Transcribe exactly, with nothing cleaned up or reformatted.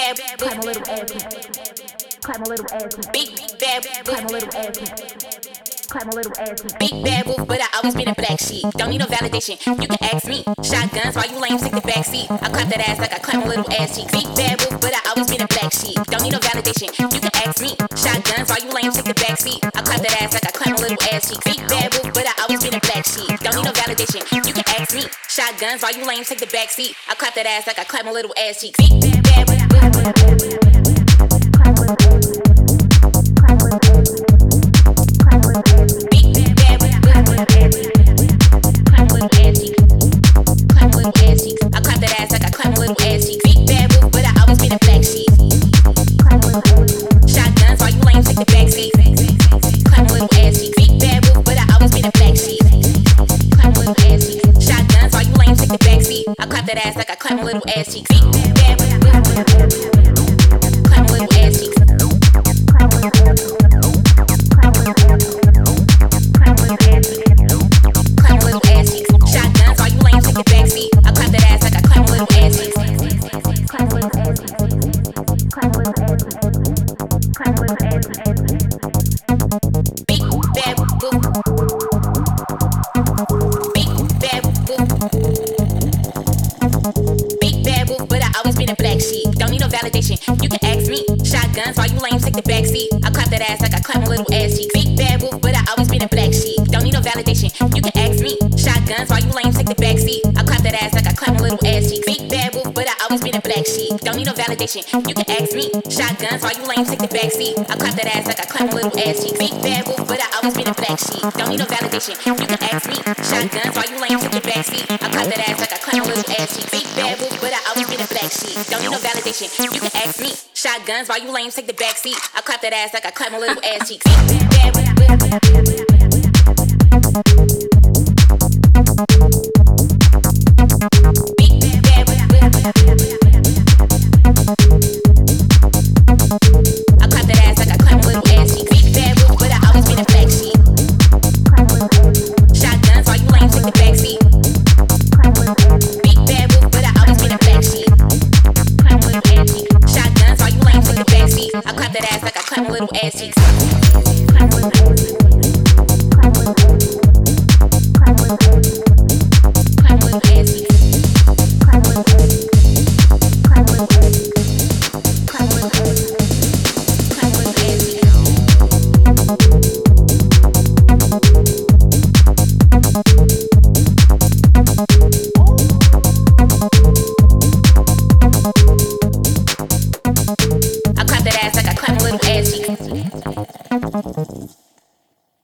bad, clap my little ass cheeks. Clap my little ass cheeks. Big bad, clap my little ass cheeks. Clap my little ass cheeks. Big bad wolf, but I always been a black sheep. Don't need no validation, you can ask me. Shotguns while you lame, take the back seat. I clap that ass like I clap my little ass cheeks. Big bad wolf, but I always been a black sheep. Don't need no validation, you can ask me. Shotguns while you lame, take the back seat. I clap that ass like I clap my little ass cheeks. Big bad wolf, but I always been a black sheep. Don't need no validation, you can ask me. Shotguns while you lame, take the back seat. I clap that ass like I clap my little ass cheeks. Big bad wolf, clap my little ass cheeks. I clap that ass like I clap my little ass cheeks. Big bad, clap my little ass cheeks. Clap my little ass cheeks. Clap my little ass cheeks. Clap my little ass cheeks. Shotguns, all you lame, take the back seat. I clap that ass like I clap my little ass cheeks. Clap my little ass cheeks. Clap my little ass cheeks. Clap my little ass cheeks. Big bad wolf. Big bad wolf. Big bad wolf, but I always been a black sheep. Don't need no validation, you can ask me. Shotguns while you lame, take the back seat. I clap that ass like I clap my little ass cheeks. Big bad wolf, but I always been a black sheep. Don't need no validation, you can ask me. Shotguns while you lame, take the back seat. I clap that ass like I clap my little ass cheeks. Big bad wolf, but I always been a black sheep. Don't need no validation, you can ask me. Shotguns while you lame, take the back seat. I clap that ass like I clap my little ass cheeks. Big bad wolf, but I always been a black sheep. Don't need no validation, you can ask me. Shotguns while you lame, take the back seat. I clap that ass like I clap my little ass cheeks. Big bad wolf, but I always been a black sheep. Don't need no validation, you can ask me. Shotguns while you lame, take the back seat. I clap that ass like I clap my little ass cheeks. Big bad wolf. I clap that ass like I clap my little ass cheeks. Big bad wolf, but I always been a black sheep. Shotguns while you lame, take the back seat. Big bad wolf, but I always been a black sheep. Shotguns while you lame, take the back seat. I clap that ass like I clap my little ass cheeks. I clap that ass like I clap my little ass cheeks.